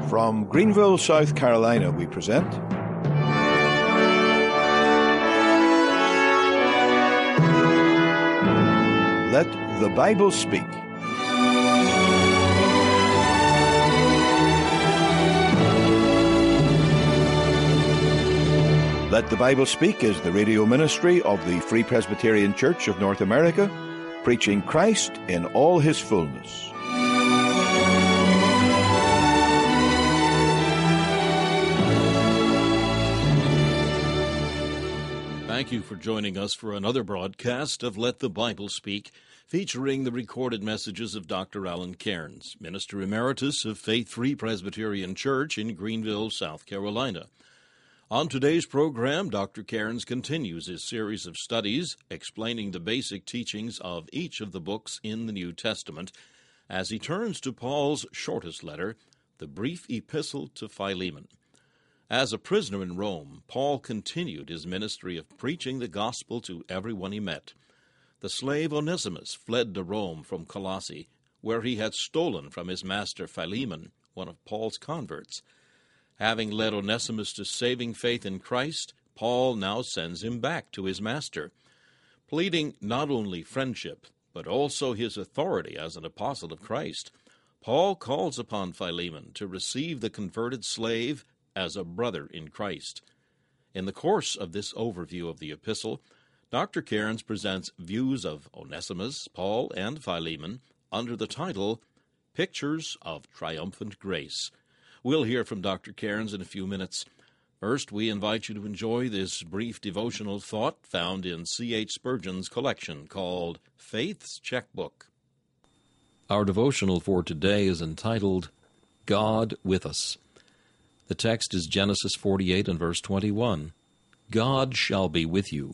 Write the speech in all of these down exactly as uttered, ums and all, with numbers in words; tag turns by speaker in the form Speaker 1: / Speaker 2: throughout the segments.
Speaker 1: From Greenville, South Carolina, we present Let the Bible Speak. Let the Bible Speak is the radio ministry of the Free Presbyterian Church of North America, preaching Christ in all his fullness.
Speaker 2: Thank you for joining us for another broadcast of Let the Bible Speak, featuring the recorded messages of Doctor Alan Cairns, Minister Emeritus of Faith Free Presbyterian Church in Greenville, South Carolina. On today's program, Doctor Cairns continues his series of studies explaining the basic teachings of each of the books in the New Testament as he turns to Paul's shortest letter, the brief epistle to Philemon. As a prisoner in Rome, Paul continued his ministry of preaching the gospel to everyone he met. The slave Onesimus fled to Rome from Colossae, where he had stolen from his master Philemon, one of Paul's converts. Having led Onesimus to saving faith in Christ, Paul now sends him back to his master, pleading not only friendship, but also his authority as an apostle of Christ. Paul calls upon Philemon to receive the converted slave as a brother in Christ. In the course of this overview of the epistle, Doctor Cairns presents views of Onesimus, Paul, and Philemon under the title, Pictures of Triumphant Grace. We'll hear from Doctor Cairns in a few minutes. First, we invite you to enjoy this brief devotional thought found in C H Spurgeon's collection called Faith's Checkbook. Our devotional for today is entitled, God with Us. The text is Genesis forty-eight and verse twenty-one. God shall be with you.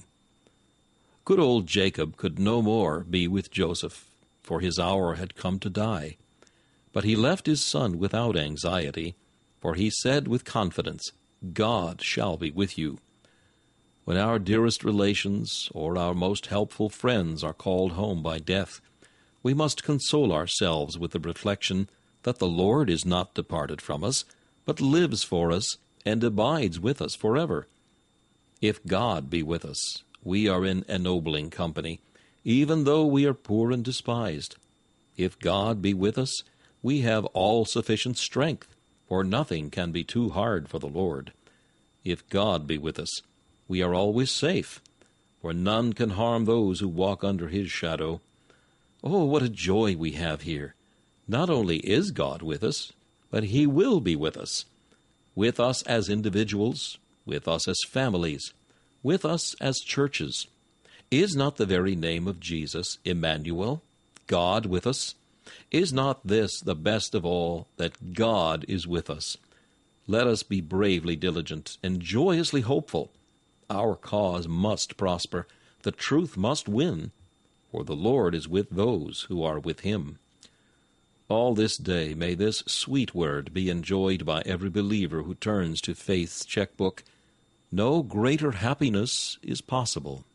Speaker 2: Good old Jacob could no more be with Joseph, for his hour had come to die. But he left his son without anxiety, for he said with confidence, God shall be with you. When our dearest relations or our most helpful friends are called home by death, we must console ourselves with the reflection that the Lord is not departed from us, but lives for us and abides with us forever. If God be with us, we are in ennobling company, even though we are poor and despised. If God be with us, we have all sufficient strength, for nothing can be too hard for the Lord. If God be with us, we are always safe, for none can harm those who walk under his shadow. Oh, what a joy we have here! Not only is God with us, but he will be with us, with us as individuals, with us as families, with us as churches. Is not the very name of Jesus, Emmanuel, God with us? Is not this the best of all, that God is with us? Let us be bravely diligent and joyously hopeful. Our cause must prosper, the truth must win, for the Lord is with those who are with him. All this day may this sweet word be enjoyed by every believer who turns to faith's checkbook. No greater happiness is possible.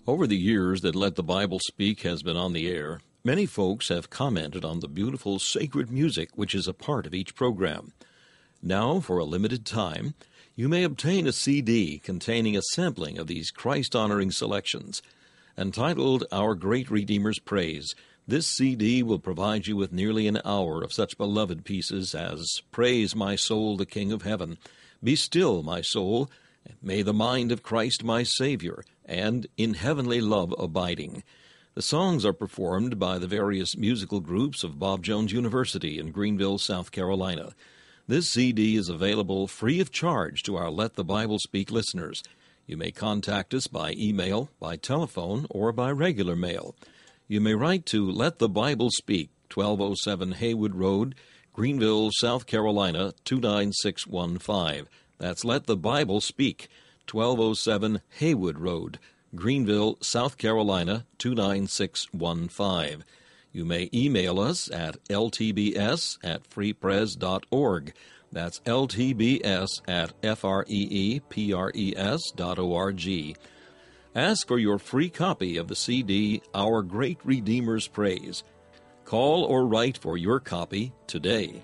Speaker 2: Over the years that Let the Bible Speak has been on the air, many folks have commented on the beautiful sacred music which is a part of each program. Now, for a limited time, you may obtain a C D containing a sampling of these Christ-honoring selections. Entitled Our Great Redeemer's Praise, this C D will provide you with nearly an hour of such beloved pieces as Praise My Soul, the King of Heaven, Be Still, My Soul, May the Mind of Christ My Savior, and In Heavenly Love Abiding. The songs are performed by the various musical groups of Bob Jones University in Greenville, South Carolina. This C D is available free of charge to our Let the Bible Speak listeners. You may contact us by email, by telephone, or by regular mail. You may write to Let the Bible Speak, twelve oh seven Haywood Road, Greenville, South Carolina, two nine six one five. That's Let the Bible Speak, twelve oh seven Haywood Road, Greenville, South Carolina, two nine six one five. You may email us at l t b s at free pres dot org. That's l t b s at f r e e p r e s dot org. Ask for your free copy of the C D, Our Great Redeemer's Praise. Call or write for your copy today.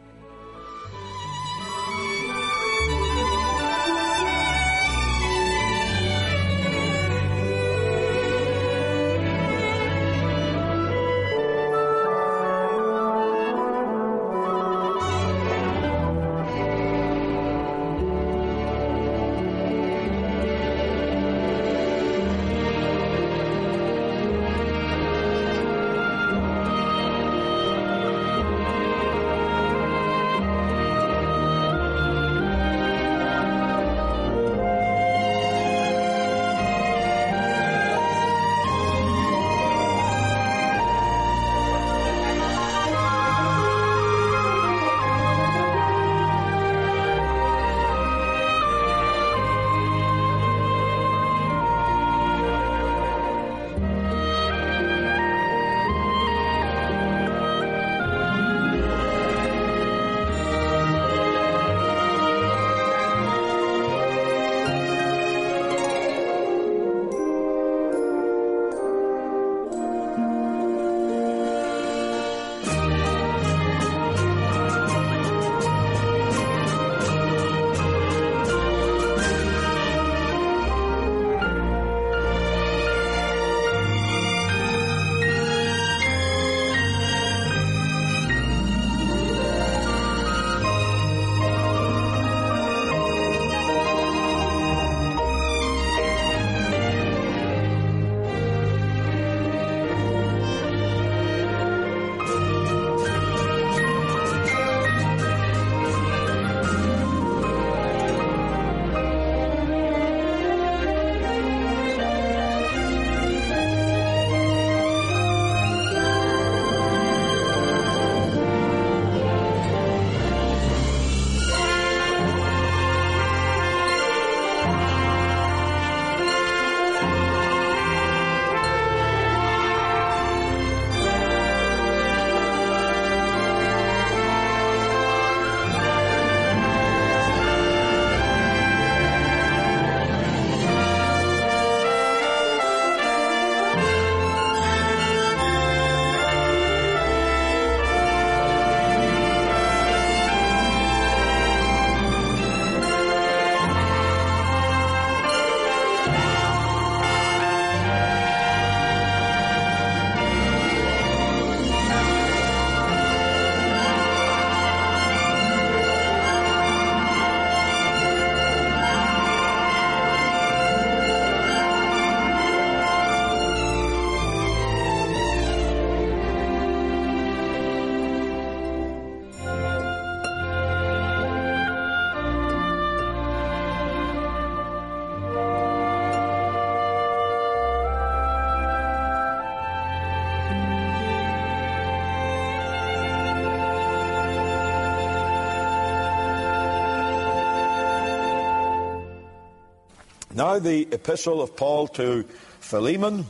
Speaker 1: Now the epistle of Paul to Philemon.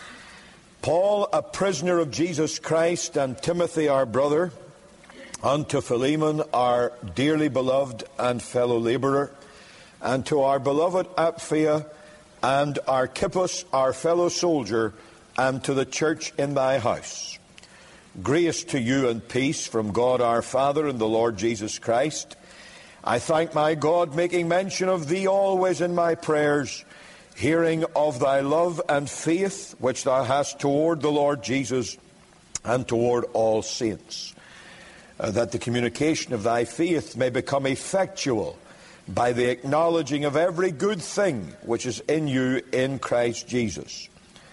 Speaker 1: Paul, a prisoner of Jesus Christ, and Timothy, our brother, unto Philemon, our dearly beloved and fellow labourer, and to our beloved Apphia and Archippus, our fellow soldier, and to the church in thy house. Grace to you and peace from God our Father and the Lord Jesus Christ. I thank my God, making mention of thee always in my prayers, hearing of thy love and faith which thou hast toward the Lord Jesus and toward all saints, uh, that the communication of thy faith may become effectual by the acknowledging of every good thing which is in you in Christ Jesus.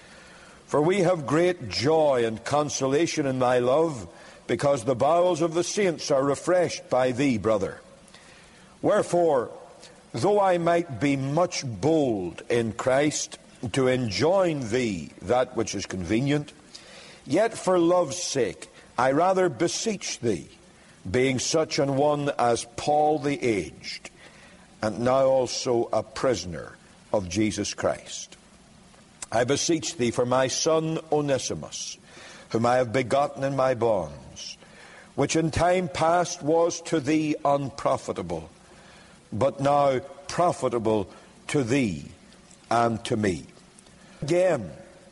Speaker 1: For we have great joy and consolation in thy love, because the bowels of the saints are refreshed by thee, brother. Wherefore, though I might be much bold in Christ to enjoin thee that which is convenient, yet for love's sake I rather beseech thee, being such an one as Paul the aged, and now also a prisoner of Jesus Christ. I beseech thee for my son Onesimus, whom I have begotten in my bonds, which in time past was to thee unprofitable, but now profitable to thee and to me. Again,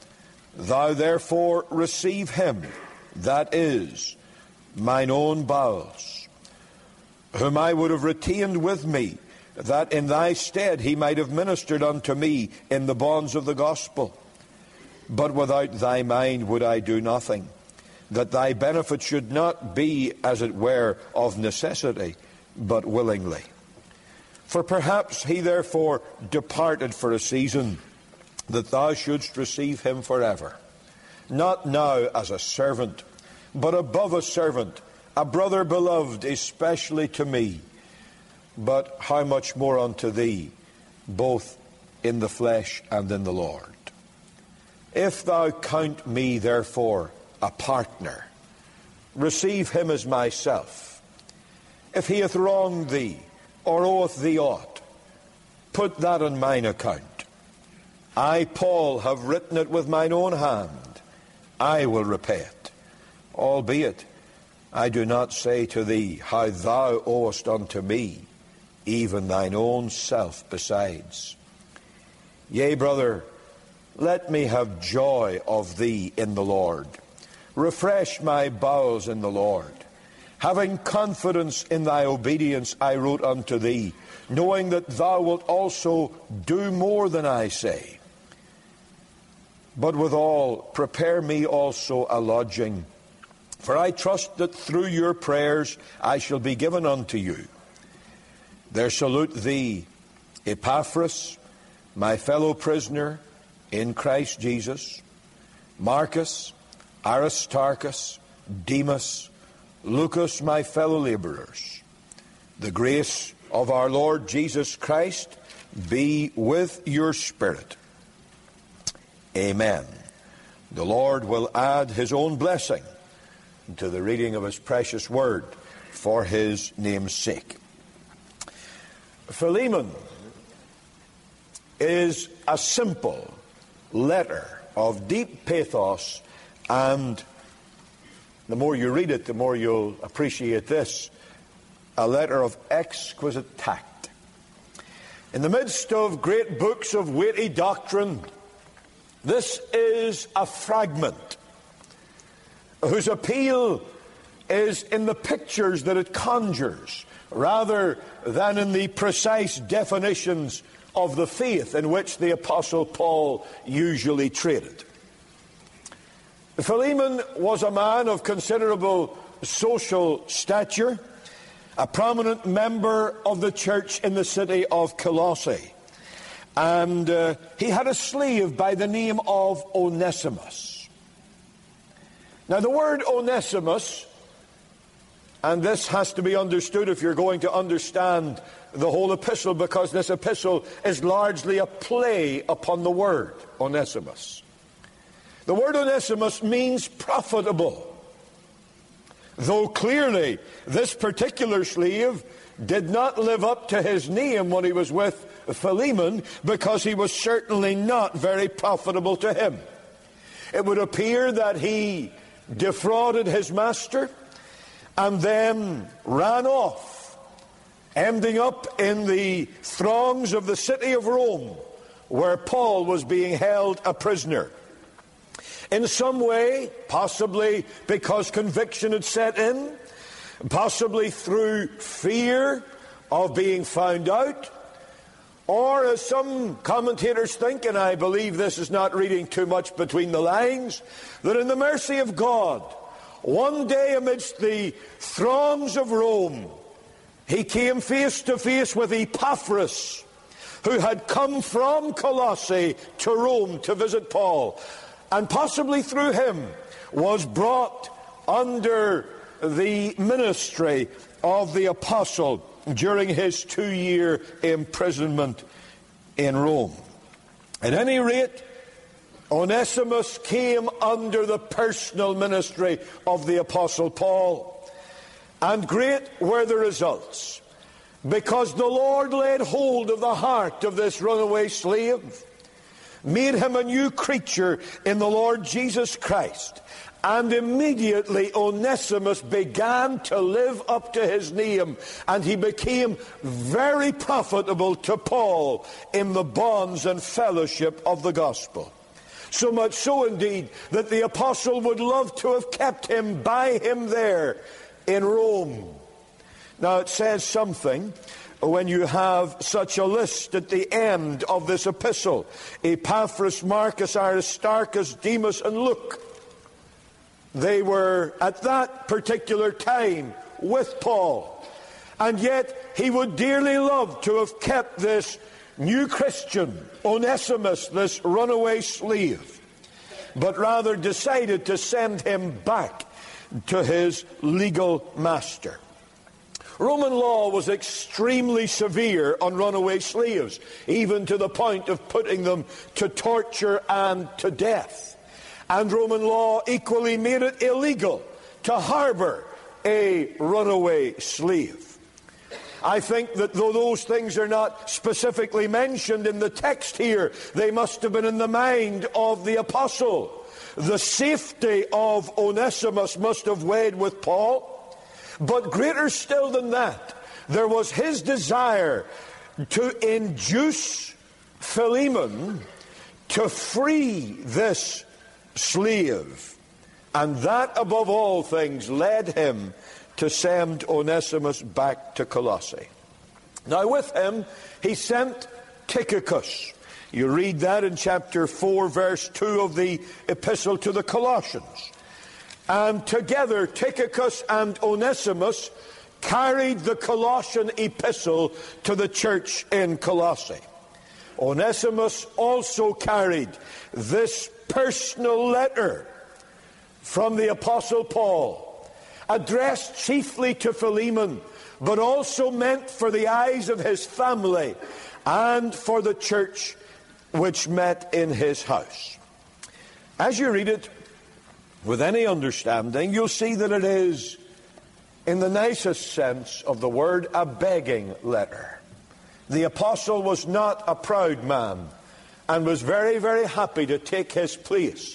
Speaker 1: thou therefore receive him, that is, mine own bowels, whom I would have retained with me, that in thy stead he might have ministered unto me in the bonds of the gospel. But without thy mind would I do nothing, that thy benefit should not be, as it were, of necessity, but willingly. For perhaps he therefore departed for a season, that thou shouldst receive him forever, not now as a servant, but above a servant, a brother beloved, especially to me, but how much more unto thee, both in the flesh and in the Lord. If thou count me, therefore, a partner, receive him as myself. If he hath wronged thee, or oweth thee aught, put that on mine account. I, Paul, have written it with mine own hand. I will repay it. Albeit, I do not say to thee how thou owest unto me, even thine own self besides. Yea, brother, let me have joy of thee in the Lord. Refresh my bowels in the Lord. Having confidence in thy obedience, I wrote unto thee, knowing that thou wilt also do more than I say. But withal, prepare me also a lodging, for I trust that through your prayers I shall be given unto you. There salute thee Epaphras, my fellow prisoner in Christ Jesus, Marcus, Aristarchus, Demas, Lucas, my fellow laborers. The grace of our Lord Jesus Christ be with your spirit. Amen. The Lord will add his own blessing to the reading of his precious word for his name's sake. Philemon is a simple letter of deep pathos, and the more you read it, the more you'll appreciate this, a letter of exquisite tact. In the midst of great books of weighty doctrine, this is a fragment whose appeal is in the pictures that it conjures, rather than in the precise definitions of the faith in which the Apostle Paul usually traded. Philemon was a man of considerable social stature, a prominent member of the church in the city of Colossae, and uh, he had a slave by the name of Onesimus. Now, the word Onesimus, and this has to be understood if you're going to understand the whole epistle, because this epistle is largely a play upon the word Onesimus. The word Onesimus means profitable, though clearly this particular slave did not live up to his name when he was with Philemon, because he was certainly not very profitable to him. It would appear that he defrauded his master and then ran off, ending up in the throngs of the city of Rome, where Paul was being held a prisoner. In some way, possibly because conviction had set in, possibly through fear of being found out, or as some commentators think, and I believe this is not reading too much between the lines, that in the mercy of God, one day amidst the throngs of Rome, he came face to face with Epaphras, who had come from Colossae to Rome to visit Paul, and possibly through him was brought under the ministry of the apostle during his two-year imprisonment in Rome. At any rate, Onesimus came under the personal ministry of the apostle Paul, and great were the results, because the Lord laid hold of the heart of this runaway slave, made him a new creature in the Lord Jesus Christ, and immediately Onesimus began to live up to his name, and he became very profitable to Paul in the bonds and fellowship of the gospel. So much so indeed that the apostle would love to have kept him by him there in Rome. Now it says something when you have such a list at the end of this epistle: Epaphras, Marcus, Aristarchus, Demas, and Luke. They were at that particular time with Paul, and yet he would dearly love to have kept this new Christian, Onesimus, this runaway slave, but rather decided to send him back to his legal master. Roman law was extremely severe on runaway slaves, even to the point of putting them to torture and to death. And Roman law equally made it illegal to harbor a runaway slave. I think that though those things are not specifically mentioned in the text here, they must have been in the mind of the apostle. The safety of Onesimus must have weighed with Paul. But greater still than that, there was his desire to induce Philemon to free this slave. And that, above all things, led him to send Onesimus back to Colossae. Now with him, he sent Tychicus. You read that in chapter four, verse two of the epistle to the Colossians. And together, Tychicus and Onesimus carried the Colossian epistle to the church in Colossae. Onesimus also carried this personal letter from the apostle Paul, addressed chiefly to Philemon, but also meant for the eyes of his family and for the church which met in his house. As you read it with any understanding, you'll see that it is, in the nicest sense of the word, a begging letter. The apostle was not a proud man and was very, very happy to take his place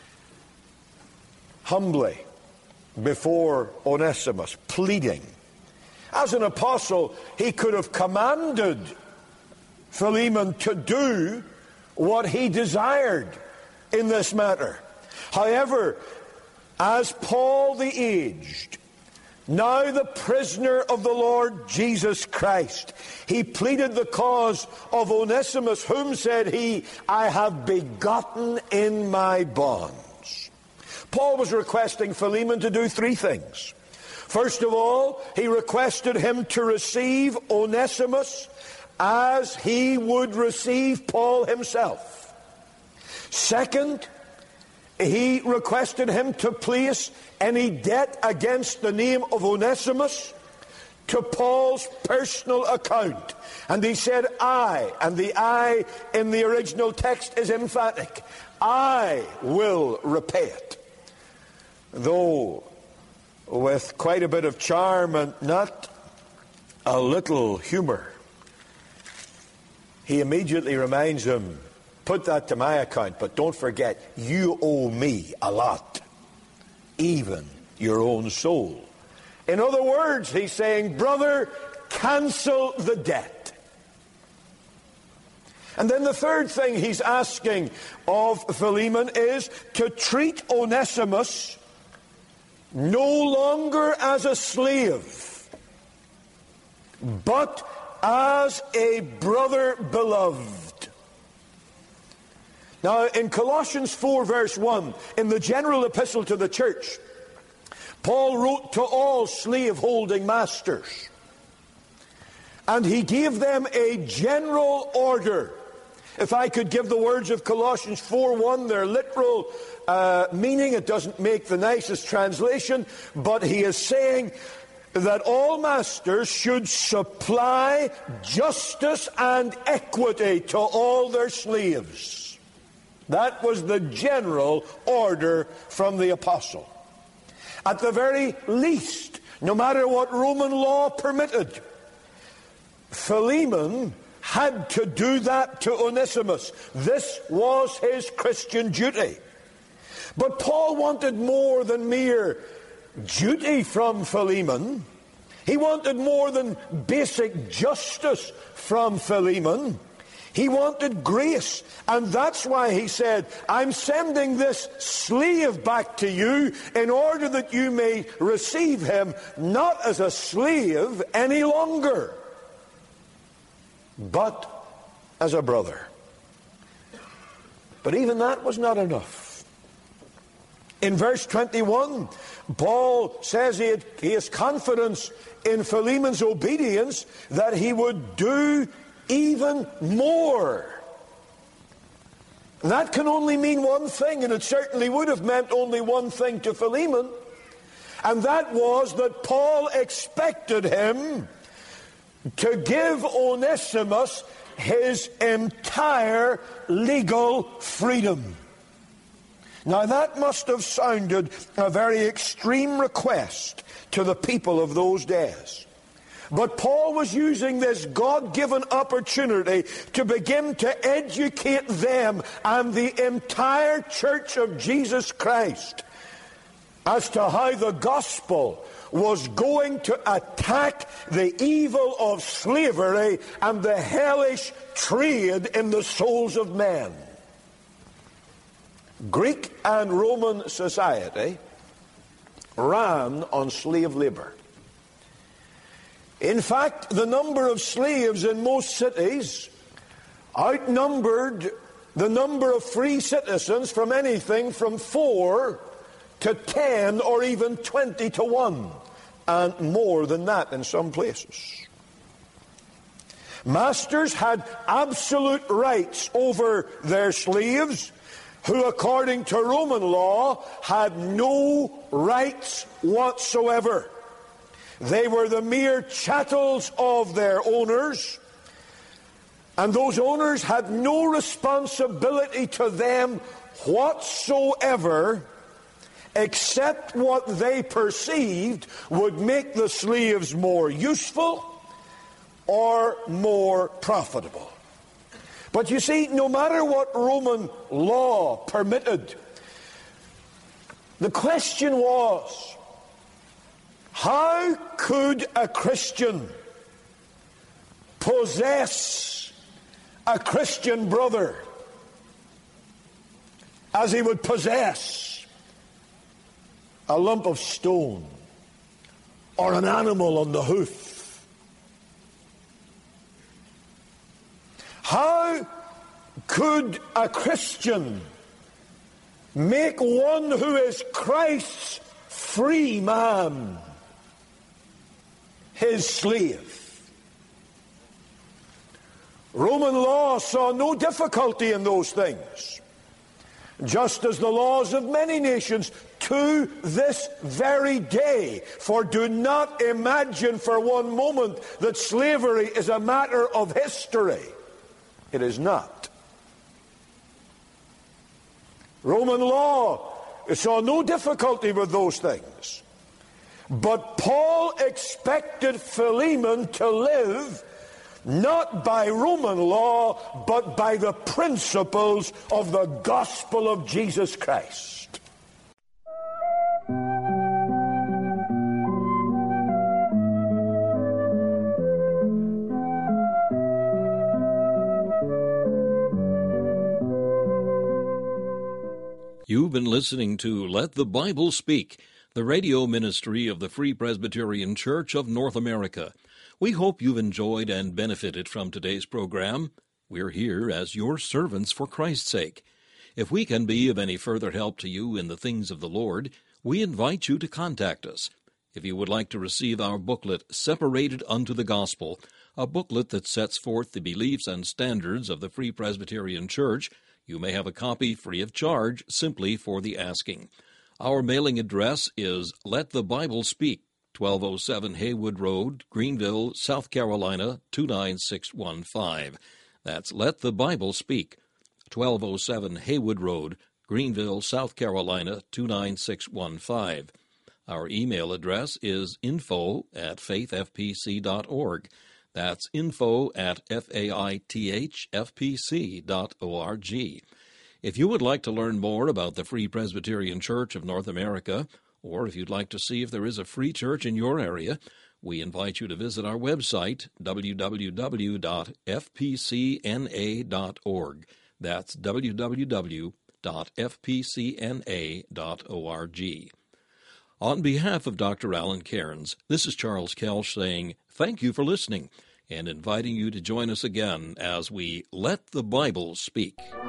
Speaker 1: humbly before Onesimus, pleading. As an apostle, he could have commanded Philemon to do what he desired in this matter. However, as Paul the aged, now the prisoner of the Lord Jesus Christ, he pleaded the cause of Onesimus, whom, said he, I have begotten in my bonds. Paul was requesting Philemon to do three things. First of all, he requested him to receive Onesimus as he would receive Paul himself. Second, he requested him to place any debt against the name of Onesimus to Paul's personal account. And he said, I, and the I in the original text is emphatic, I will repay it. Though with quite a bit of charm and not a little humor, he immediately reminds him, put that to my account, but don't forget, you owe me a lot, even your own soul. In other words, he's saying, brother, cancel the debt. And then the third thing he's asking of Philemon is to treat Onesimus no longer as a slave, but as a brother beloved. Now, in Colossians four, verse one, in the general epistle to the church, Paul wrote to all slave-holding masters, and he gave them a general order. If I could give the words of Colossians four one their literal uh, meaning, it doesn't make the nicest translation, but he is saying that all masters should supply justice and equity to all their slaves. That was the general order from the apostle. At the very least, no matter what Roman law permitted, Philemon had to do that to Onesimus. This was his Christian duty. But Paul wanted more than mere duty from Philemon. He wanted more than basic justice from Philemon. He wanted grace. And that's why he said, I'm sending this slave back to you in order that you may receive him not as a slave any longer, but as a brother. But even that was not enough. In verse twenty-one, Paul says he, had, he has confidence in Philemon's obedience that he would do even more. And that can only mean one thing, and it certainly would have meant only one thing to Philemon, and that was that Paul expected him to give Onesimus his entire legal freedom. Now that must have sounded a very extreme request to the people of those days. But Paul was using this God-given opportunity to begin to educate them and the entire church of Jesus Christ as to how the gospel was going to attack the evil of slavery and the hellish trade in the souls of men. Greek and Roman society ran on slave labor. In fact, the number of slaves in most cities outnumbered the number of free citizens from anything from four to ten or even twenty to one, and more than that in some places. Masters had absolute rights over their slaves, who according to Roman law had no rights whatsoever. They were the mere chattels of their owners, and those owners had no responsibility to them whatsoever except what they perceived would make the slaves more useful or more profitable. But you see, no matter what Roman law permitted, the question was, how could a Christian possess a Christian brother as he would possess a lump of stone or an animal on the hoof? How could a Christian make one who is Christ's free man his slave? Roman law saw no difficulty in those things, just as the laws of many nations to this very day. For do not imagine for one moment that slavery is a matter of history. It is not. Roman law saw no difficulty with those things. But Paul expected Philemon to live not by Roman law, but by the principles of the gospel of Jesus Christ.
Speaker 2: You've been listening to Let the Bible Speak, the radio ministry of the Free Presbyterian Church of North America. We hope you've enjoyed and benefited from today's program. We're here as your servants for Christ's sake. If we can be of any further help to you in the things of the Lord, we invite you to contact us. If you would like to receive our booklet, Separated Unto the Gospel, a booklet that sets forth the beliefs and standards of the Free Presbyterian Church, you may have a copy free of charge simply for the asking. Our mailing address is Let the Bible Speak, twelve oh seven Haywood Road, Greenville, South Carolina, two nine six one five. That's Let the Bible Speak, twelve oh seven Haywood Road, Greenville, South Carolina, two nine six one five. Our email address is info at faith f p c dot org. That's info at faithfpc dot org. If you would like to learn more about the Free Presbyterian Church of North America, or if you'd like to see if there is a free church in your area, we invite you to visit our website, w w w dot f p c n a dot org. That's w w w dot f p c n a dot org. On behalf of Doctor Alan Cairns, this is Charles Kelch saying thank you for listening and inviting you to join us again as we Let the Bible Speak.